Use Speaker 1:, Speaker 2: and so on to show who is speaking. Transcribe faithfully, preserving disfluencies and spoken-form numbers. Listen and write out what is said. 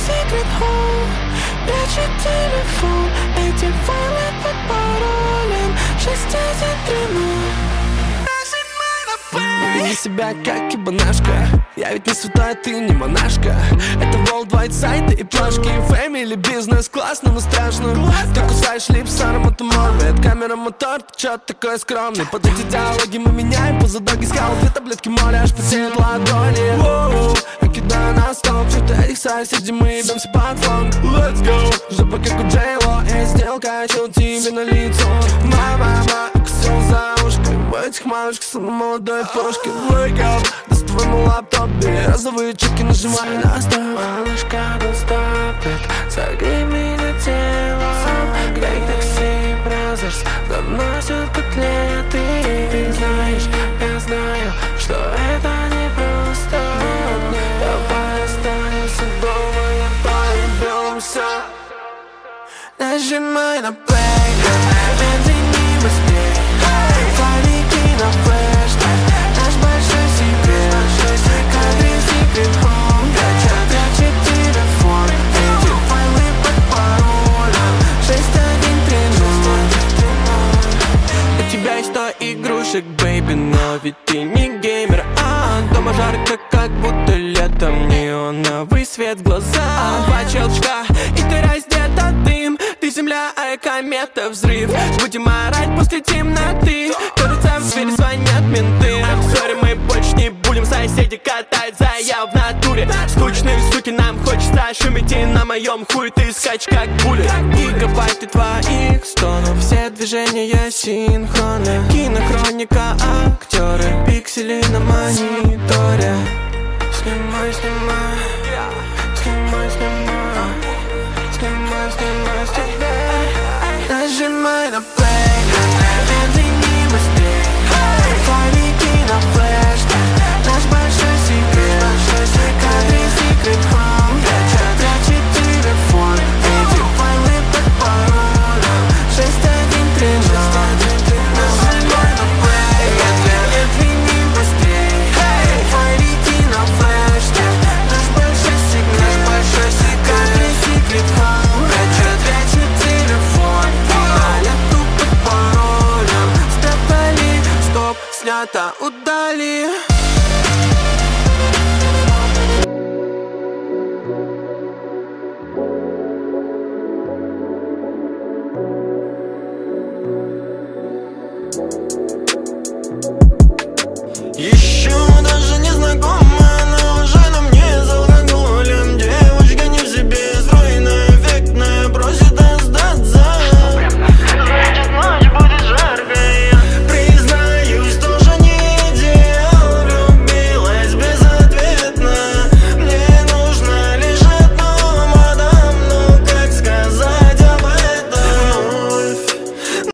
Speaker 1: secret home. Прячет телефон, эти файлы под паролем шесть один три ноль. Не вини себя как ебанашка. Я ведь не святой, ты не монашка. Это worldwide сайты и плашки. Family, бизнес, классно, но страшно. Ты кусаешь лип с ароматом морбет. Камера, мотор, ты чё такой скромный? Под эти диалоги мы меняем поза доги скал. Две таблетки моря, аж потеют ладони. Воу, я кидаю на стол. Что-то этих соседей мы ебемся под фон. Let's go, жопа как у Джейло. Я сделка, чел тебе на лицо. Мама, укусил за ушко. В этих малышках словно молодой пушки. Wake up, доставай мой лаптоп. Бери розовые чеки, нажимай на стоп. Малышка, don't stop it. Согрей меня телом. Как такси, бразерс заносят котлеты. Ты знаешь, я знаю, что это не просто. Давай останемся дома, я полюбимся. Нажимай на плей, медленней, быстрей. Файлики на флеш, наш большой секрет. Кадры secret home, прячет телефон. Эти файлы под паролем шесть один три ноль. У тебя есть сто игрушек, бэйби, но ведь ты не геймер. А дома жарко, как будто летом. Неоновый свет в глаза. Два щелчка, и ты раздета, дым. Ты земля, а я комета, взрыв. Будем орать после темноты. Кажется, в двери звонят менты. I'm sorry, мы больше не будем. Соседи катают заяв в натуре. Скучные суки, нам хочется шуметь. И на моем хуй ты скачь как пуля. Гигабайты твоих стонов. Все движения синхронны. Кинохроника, актеры. Пиксели на мониторе. Снимай, снимай. Снимай, снимай. Снимай, снимай, снимай. Нажимай на плей, медленней, быстрей. Файлики на флеш, наш большой секрет. Кадры secret home, прячет телефон. Эти файлы под паролем шесть один три ноль. Нажимай на плей, медленней, быстрей. Файлики на флеш, наш большой секрет. Наш большой секрет. Кадры secret home, прячет телефон. Палету под паролем спрятали. Стоп, снято, удали.
Speaker 2: Еще